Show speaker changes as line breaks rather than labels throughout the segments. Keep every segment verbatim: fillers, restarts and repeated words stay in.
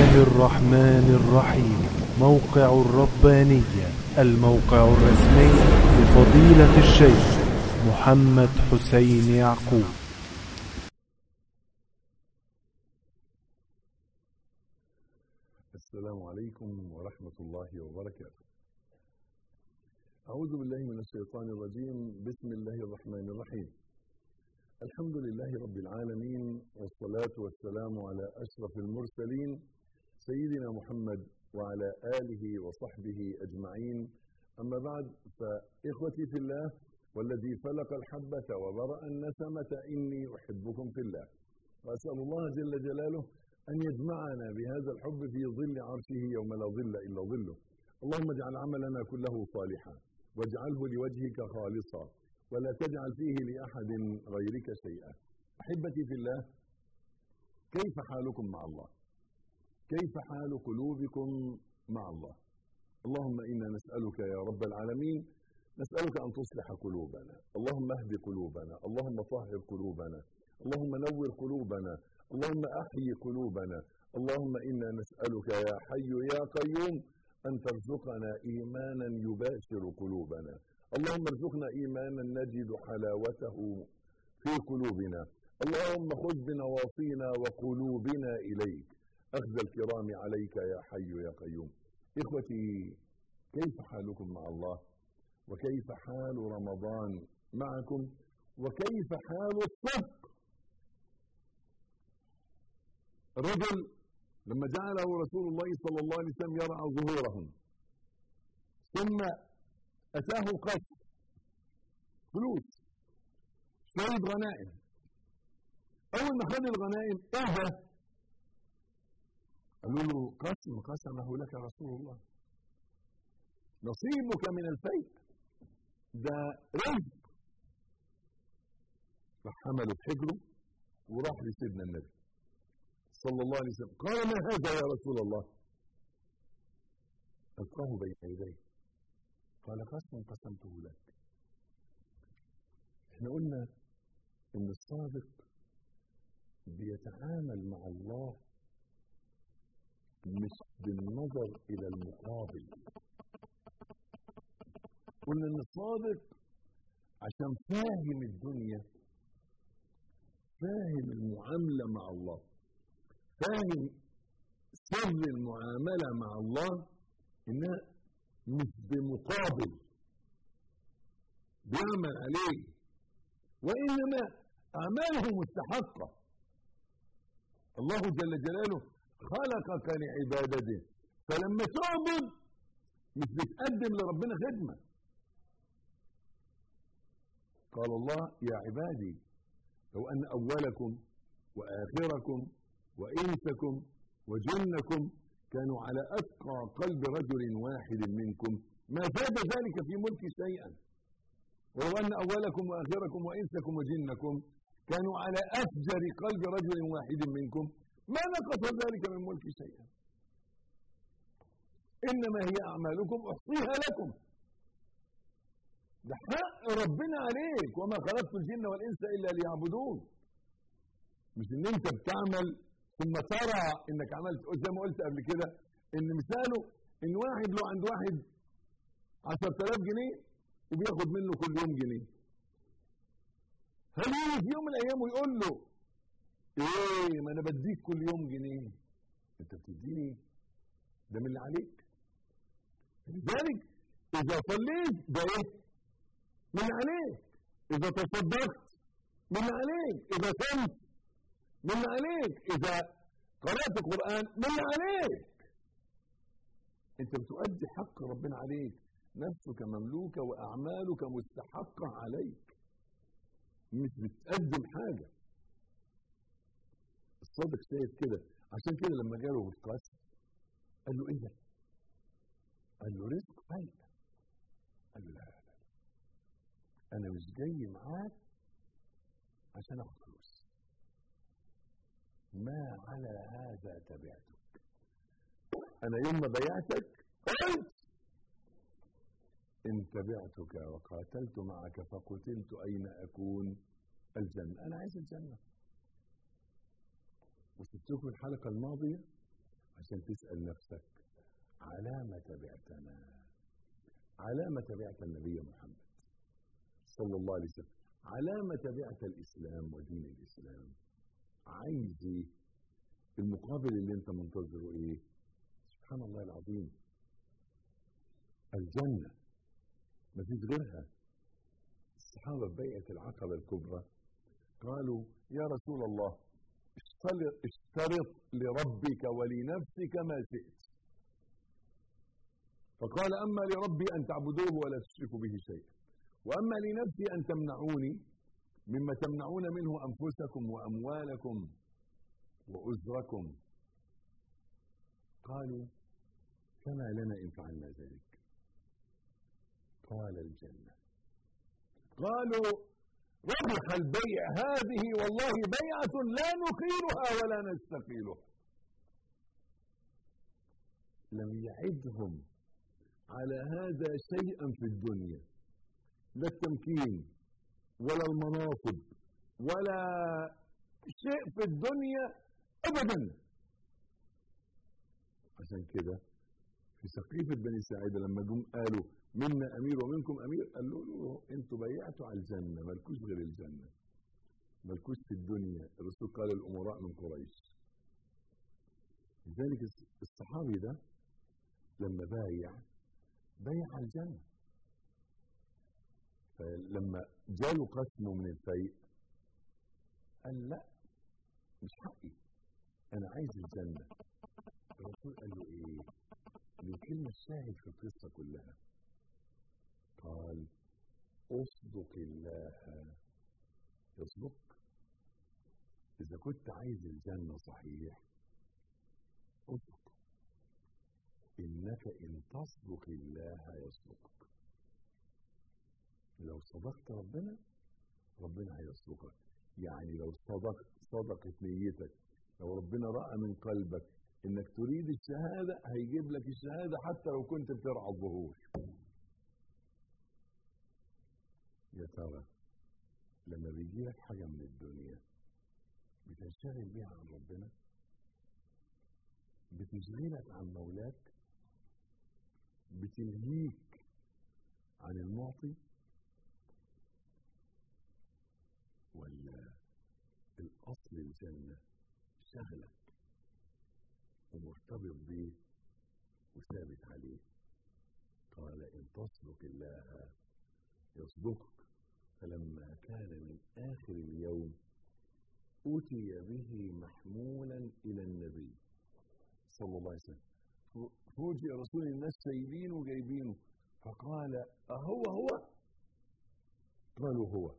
الله الرحمن الرحيم. موقع الربانية، الموقع الرسمي لفضيلة الشيخ محمد حسين يعقوب.
السلام عليكم ورحمة الله وبركاته. أعوذ بالله من الشيطان الرجيم. بسم الله الرحمن الرحيم. الحمد لله رب العالمين، والصلاة والسلام على أشرف المرسلين سيدنا محمد وعلى آله وصحبه أجمعين. أما بعد، فإخوتي في الله والذي فلق الحبة وبرأ النسمة إني أحبكم في الله، وأسأل الله جل جلاله أن يجمعنا بهذا الحب في ظل عرشه يوم لا ظل إلا ظله. اللهم اجعل عملنا كله صالحا، واجعله لوجهك خالصا، ولا تجعل فيه لأحد غيرك شيئا. أحبتي في الله، كيف حالكم مع الله؟ كيف حال قلوبكم مع الله؟ اللهم إنا نسألك يا رب العالمين، نسألك أن تصلح قلوبنا، اللهم اهد قلوبنا، اللهم طهر قلوبنا، اللهم نور قلوبنا، اللهم أحيي قلوبنا. اللهم إنا نسألك يا حي يا قيوم أن ترزقنا إيمانا يباشر قلوبنا. اللهم ارزقنا إيمانا نجد حلاوته في قلوبنا. اللهم خذ بنواصينا وقلوبنا إليك، أخذ الكرام عليك يا حي يا قيوم. إخوتي، كيف حالكم مع الله؟ وكيف حال رمضان معكم؟ وكيف حال الصدق؟ الرجل لما جعله رسول الله صلى الله عليه وسلم يرعى ظهورهم، ثم أتاه قسم فلوس، شوية غنائم. أول ما خد الغنائم إيه ده؟ قالوا له قسم قسمه لك رسول الله، نصيبك من الفيء، ده رزق. راح حمله في حجره وراح لسيدنا النبي صلى الله عليه وسلم. قال: ما هذا يا رسول الله؟ ألقاه بين يديه، قال: قسم قسمته لك. احنا قلنا ان الصادق بيتعامل مع الله مش بالنظر الى المقابل. قلنا ان الصادق عشان فاهم الدنيا، فاهم المعاملة مع الله، فاهم سر المعاملة مع الله، انها مش بمقابل بيعمل عليه، وإنما أعماله مستحقة. الله جل جلاله خلقك لعبادته، فلما تعبد مش بتقدم لربنا خدمة. قال الله: يا عبادي لو أن أولكم وآخركم وإنسكم وجنكم كانوا على أتقى قلب رجل واحد منكم ما زاد ذلك في ملك شيئا، ولو أن أولكم وآخركم وإنسكم وجنكم كانوا على أفجر قلب رجل واحد منكم ما نقص ذلك من ملك شيئا، إنما هي أعمالكم أحصيها لكم. ده حق ربنا عليك، وما خلقت الجن والإنس إلا ليعبدون. مش إن أنت بتعمل ثم ترى إنك عملت، زي ما قلت قبل كده إن مثاله إن واحد له عند واحد عشرة آلاف جنيه وبياخد منه كل يوم جنيه، هل يجي في يوم من الأيام ويقول له: إيه ما أنا بديك كل يوم جنيه، أنت بتديني ده من اللي عليك. لذلك إذا صليت ده إيه؟ من اللي عليك. إذا تصدقت من اللي عليك. إذا صمت من اللي عليك. إذا قرأت القرآن من اللي عليك. أنت بتؤدي حق ربنا عليك، نفسك مملوكة وأعمالك مستحقة عليك، مش بتقدم حاجة. الصادق شايف كده. عشان كده لما جاله القاسم قال له: إيه ده؟ قال له: رزق فايق. قال له: لا لا لا، أنا مش جاي معاك عشان أخذ فلوس، ما على هذا تبعتك. أنا يوم ما بيعتك قلت: إن تبعتك وقاتلت معك فقتلت أين أكون؟ الجنة. أنا عايز الجنة. وسبتكم الحلقة الماضية عشان تسأل نفسك على ما تبعتنا، على ما تبعت النبي محمد صلى الله عليه وسلم، على ما تبعت الإسلام ودين الإسلام. عايز ايه؟ المقابل اللي انت منتظره ايه؟ سبحان الله العظيم، الجنة مفيش غيرها. الصحابة في بيعة العقبة الكبرى قالوا يا رسول الله اشترط لربك ولنفسك ما شئت. فقال أما لربي أن تعبدوه ولا تشركوا به شيئا، وأما لنفسي أن تمنعوني مما تمنعون منه أنفسكم وأموالكم وأزركم. قالوا فما لنا إن فعلنا ذلك؟ قال الجنة. قالوا ربح البيع، هذه والله بيعة لا نقيلها ولا نستقيلها. لم يعدهم على هذا شيئا في الدنيا، لا التمكين ولا المناصب ولا شيء في الدنيا أبدا. عشان كده في سقيفة بني ساعدة لما جم قالوا منا أمير ومنكم أمير، قالوا له انتوا بيعتوا على الجنة، مالكوش غير الجنة، مالكوش في الدنيا. الرسول قال الأمراء من قريش. لذلك الصحابي ده لما بايع بايع على الجنة، فلما جاله قسمه من الفيء قال لا مش حقي، أنا عايز الجنة. الرسول قال له إيه؟ الكلمة الشاهد في القصة كلها، قال اصدق الله يصدق. إذا كنت عايز الجنة صحيح اصدق، إنك إن تصدق الله يصدقك. لو صدقت ربنا ربنا هيصدقك. يعني لو صدقت صدقت نيتك، لو ربنا رأى من قلبك إنك تريد الشهادة هيجيب لك الشهادة حتى لو كنت بترعى الظهور. يا ترى لما بيجي لك حاجة من الدنيا بتنشغل بيها عن ربنا؟ بتشغلك عن مولاك؟ بتلهيك عن المعطي؟ ولا الأصل الجنة شغلك ومرتبط بيه وثابت عليه؟ قال إن تصدق الله يصدقك. فلما كان من آخر اليوم أتي به محمولا إلى النبي صلى الله عليه وسلم. فوجئ رسول الناس سايبينه وجايبينه، فقال أهو هو؟ قالوا هو.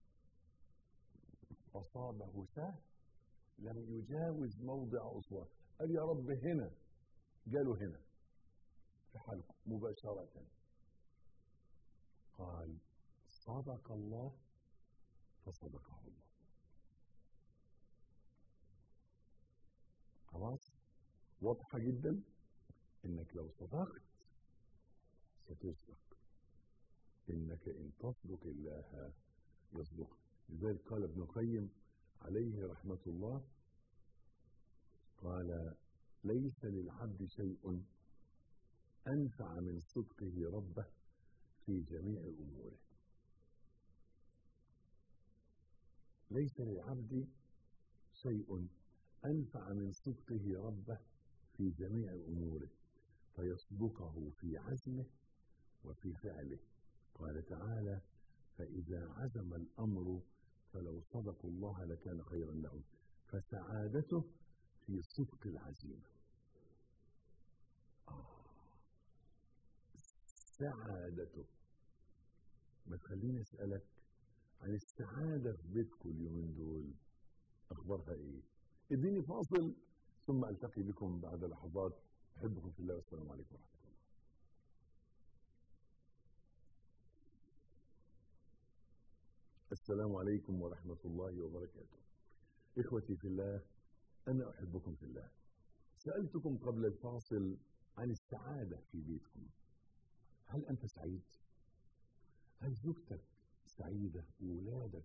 فصابه سهم لم يجاوز موضع أصوات. قال يا رب هنا، قالوا هنا في حلقه مباشرة. قال صدق الله فصدقه الله. خلاص واضحة جدا انك لو صدقت ستصدق، انك ان تصدق الله يصدق. لذلك قال ابن القيم عليه رحمة الله، قال ليس للعبد شيء أنفع من صدقه ربه في جميع أموره. ليس للعبد شيء أنفع من صدقه ربه في جميع أموره، فيصدقه في عزمه وفي فعله. قال تعالى فإذا عزم الأمر فلو صدقوا الله لكان خيرا لهم. فسعادته في صدق العزيمة. آه. سعادته. ما تخليني أسألك عن السعادة في بيتكم اليومين دول، أخبارها إيه؟ اديني فاصل ثم ألتقي بكم بعد لحظات. أحبكم في الله والسلام عليكم ورحمة الله. السلام عليكم ورحمة الله وبركاته. إخوتي في الله، أنا أحبكم في الله. سألتكم قبل الفاصل عن السعادة في بيتكم. هل أنت سعيد؟ هل زوجتك سعيدة وولادك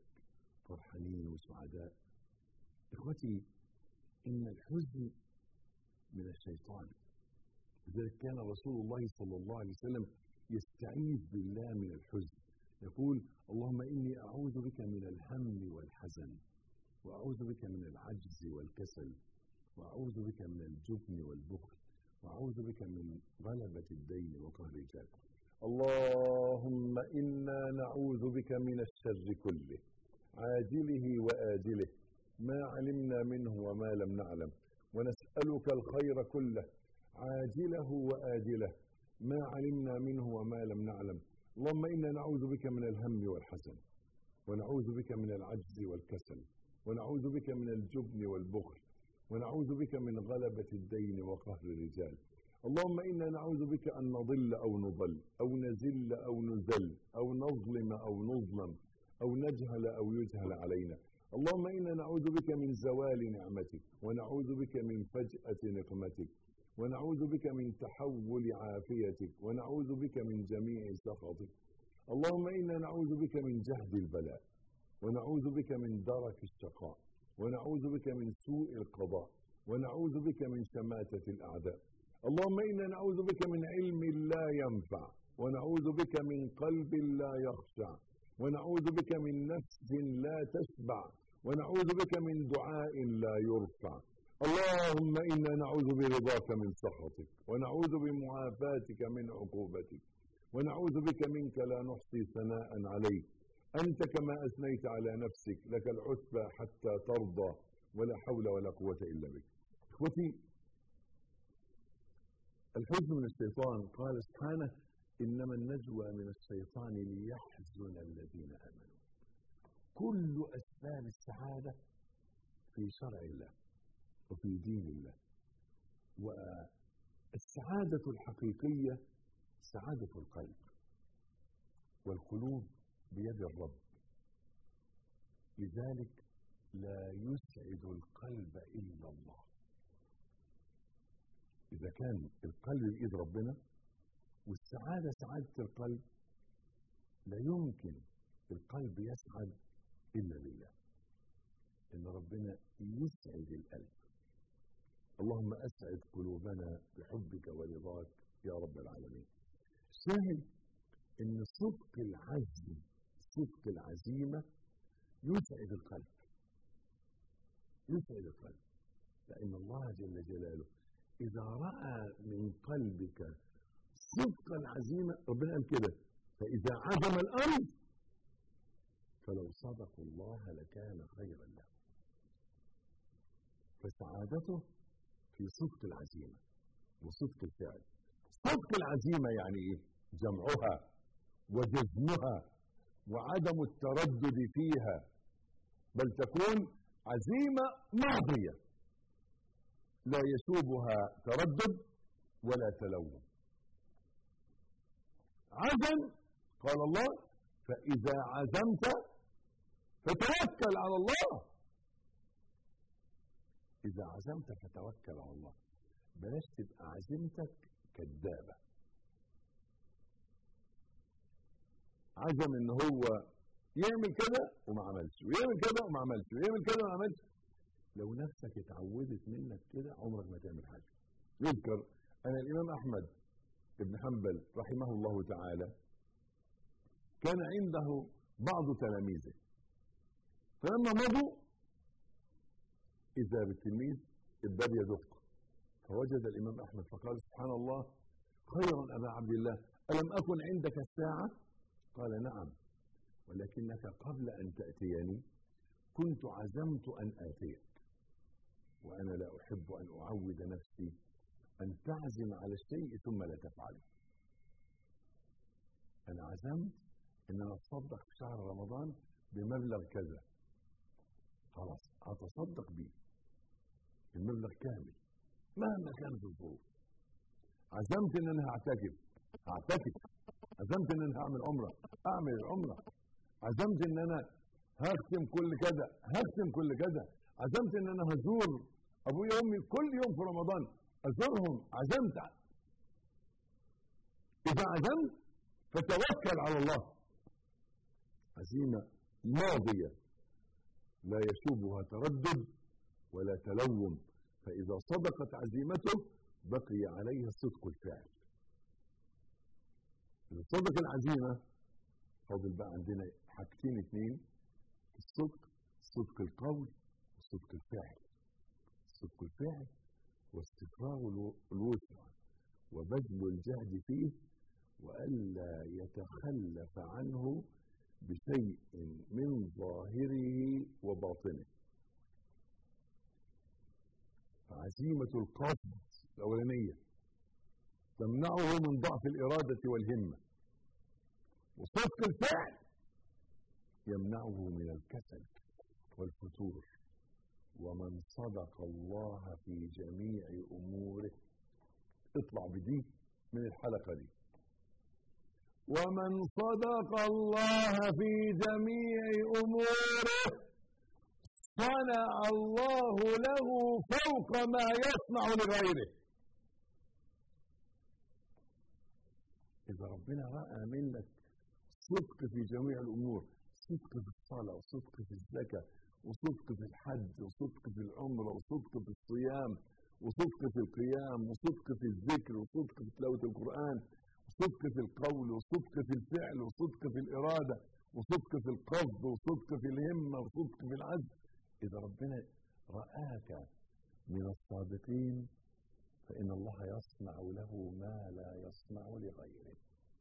فرحانين وسعداء؟ إخوتي، إن الحزن من الشيطان. لذلك كان رسول الله صلى الله عليه وسلم يستعيذ بالله من الحزن، يقول اللهم إني أعوذ بك من الهم والحزن، وأعوذ بك من العجز والكسل، وأعوذ بك من الجبن والبخل، وأعوذ بك من غلبة الدين وقهر الرجال. اللهم إنا نعوذ بك من الشر كله عاجله وآجله ما علمنا منه وما لم نعلم، ونسألك الخير كله عاجله وآجله ما علمنا منه وما لم نعلم. اللهم إنا نعوذ بك من الهم والحزن، ونعوذ بك من العجز والكسل، ونعوذ بك من الجبن والبخل، ونعوذ بك من غلبة الدين وقهر الرجال. اللهم إنا نعوذ بك أن نضل أو نضل أو نزل أو نزل أو نظلم أو نظلم أو نجهل أو يجهل علينا. اللهم إنا نعوذ بك من زوال نعمتك، ونعوذ بك من فجأة نقمتك، ونعوذ بك من تحول عافيتك، ونعوذ بك من جميع سخطك. اللهم إنا نعوذ بك من جهد البلاء، ونعوذ بك من درك الشقاء، ونعوذ بك من سوء القضاء، ونعوذ بك من شماتة الأعداء. اللهم إنا نعوذ بك من علم لا ينفع، ونعوذ بك من قلب لا يخشع، ونعوذ بك من نفس لا تشبع، ونعوذ بك من دعاء لا يرفع. اللهم إنا نعوذ برضاك من سخطك، ونعوذ بمعافاتك من عقوبتك، ونعوذ بك منك لا نحصي ثناء عليك، أنت كما أثنيت على نفسك، لك العتبى حتى ترضى، ولا حول ولا قوة إلا بك. إخوتي، الحزن من الشيطان، قال سبحانه إنما النجوى من الشيطان ليحزن الذين آمنوا. كل أسباب السعادة في شرع الله وفي دين الله، والسعادة الحقيقية سعادة القلب، والقلوب بيد الرب، لذلك لا يسعد القلب إلا الله. إذا كان القلب بإيد ربنا والسعادة سعادة القلب، لا يمكن القلب يسعد إلا بالله، إن ربنا يسعد القلب. اللهم أسعد قلوبنا بحبك ورضاك يا رب العالمين. شاهد إن صدق العزم، صدق العزيمة يسعد القلب، يسعد القلب، لأن الله جل جلاله إذا رأى من قلبك صدق العزيمة، ربنا قال كده فإذا عزم الأمر فلو صدقوا الله لكان خيرا له. فسعادته في صدق العزيمة وصدق الفعل. صدق العزيمة يعني إيه؟ جمعها وجزمها وعدم التردد فيها، بل تكون عزيمة ماضية لا يشوبها تردد ولا تلوم. عزم، قال الله فإذا عزمت فتوكل على الله. إذا عزمت فتوكل على الله، بلاش تبقى عزيمتك كذابة. عزم إن هو يعمل كده وما عملش، ويعمل كده وما عملش، ويعمل كده وما عملش. لو نفسك اتعودت منك كده عمرك ما تعمل حاجة. يذكر أن الإمام أحمد بن حنبل رحمه الله تعالى كان عنده بعض تلاميذه، فلما مضوا إذا بالتلميذ ابتدى يدق، فوجد الإمام أحمد فقال سبحان الله خيرا أبا عبد الله، ألم أكن عندك الساعة؟ قال نعم، ولكنك قبل أن تأتيني كنت عزمت أن آتيك، وأنا لا أحب أن أعود نفسي أن تعزم على الشيء ثم لا تفعله. أنا عزمت أن أنا أتصدق في شهر رمضان بمبلغ كذا، خلاص أتصدق به المبلغ كامل مهما كانت الظروف. عزمت أن أنا هعتكف هعتكف عزمت أن أنا هعمل عمرة أعمل العمرة. عزمت أن أنا هختم كل كذا هختم كل كذا. عزمت أن أنا هزور أبويا وأمي كل يوم في رمضان أزورهم. عزمت. إذا عزمت فتوكل على الله. عزيمة ماضية لا يشوبها تردد ولا تلوم، فإذا صدقت عزيمته بقي عليها صدق الفعل. إذا صدق العزيمة فاضل بقى عندنا حاجتين اتنين في الصدق: صدق القول وصدق الفعل. صدق الفعل واستفراغ الوسع وبذل الجهد فيه وألا يتخلف عنه بشيء من ظاهره وباطنه. فعزيمة القصد الأولانية تمنعه من ضعف الإرادة والهمة، وصدق الفعل يمنعه من الكسل والفتور. ومن صدق الله في جميع أموره، اطلع بدي من الحلقة دي، ومن صدق الله في جميع أموره صنع الله له فوق ما يصنع لغيره. إذا ربنا رأى منك صدق في جميع الأمور، صدق في الصلاة وصدق في الزكاة وصدق في الحج وصدق في العمرة وصدق في الصيام وصدق في القيام وصدق في الذكر وصدق في تلاوة القرآن وصدق في القول وصدق في الفعل وصدق في الإرادة وصدق في القصد وصدق في الهمة وصدق في العزم، إذا ربنا رآك من الصادقين فإن الله يصنع له ما لا يصنع لغيره.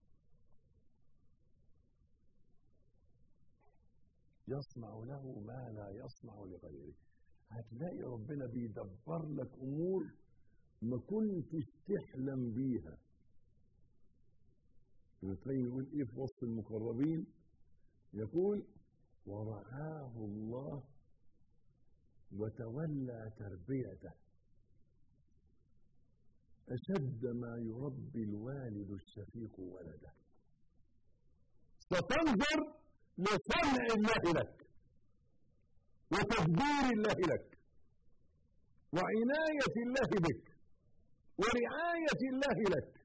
يصنع له ما لا يصنع لغيره. هتلاقي ربنا بيدبر لك أمور ما كنتش تحلم بيها. ابن القيم يقول إيه في وسط المقربين؟ يقول: ورعاه الله وتولى تربيته أشد ما يربي الوالد الشفيق ولده. ستنظر لصنع الله لك وتدبير الله لك وعناية الله بك ورعاية الله لك.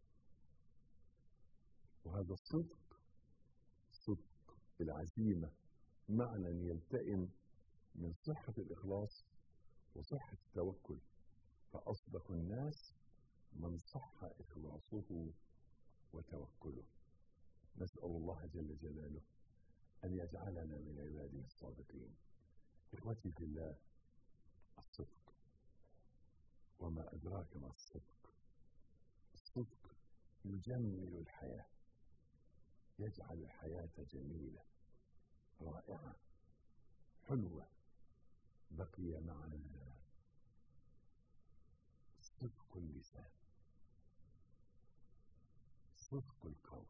وهذا الصدق، صدق العزيمة، معنى يلتئم من صحة الإخلاص وصحة التوكل. فأصدق الناس من صح إخلاصه وتوكله. نسأل الله جل جلاله أن يجعلنا من عباده الصادقين. إخوتي في الله، الصدق وما أدراك ما الصدق. الصدق يجمل الحياة، يجعل الحياة جميلة رائعة حلوة. بقي معنا صدق اللسان، صدق القول،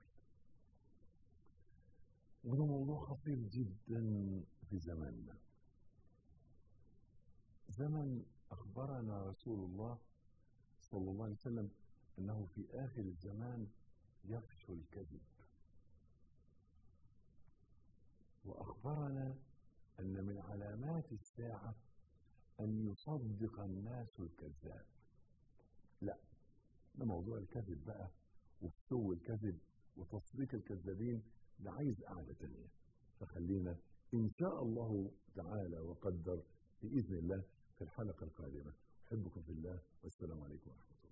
وده موضوع خطير جدا في زماننا. زمن أخبرنا رسول الله صلى الله عليه وسلم أنه في آخر الزمان يفشو الكذب، وأخبرنا أن من علامات الساعة أن يصدق الناس الكذاب. لا، ده موضوع الكذب بقى وفتو الكذب وتصديق الكذابين ده عايز قعدة تانية، فخلينا إن شاء الله تعالى وقدر بإذن الله في الحلقة القادمة. أحبكم في الله، والسلام عليكم ورحمة الله.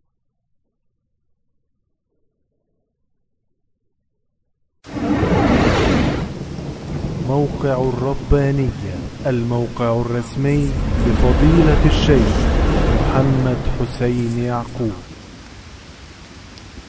موقع الربانية، الموقع الرسمي لفضيلة الشيخ محمد حسين يعقوب.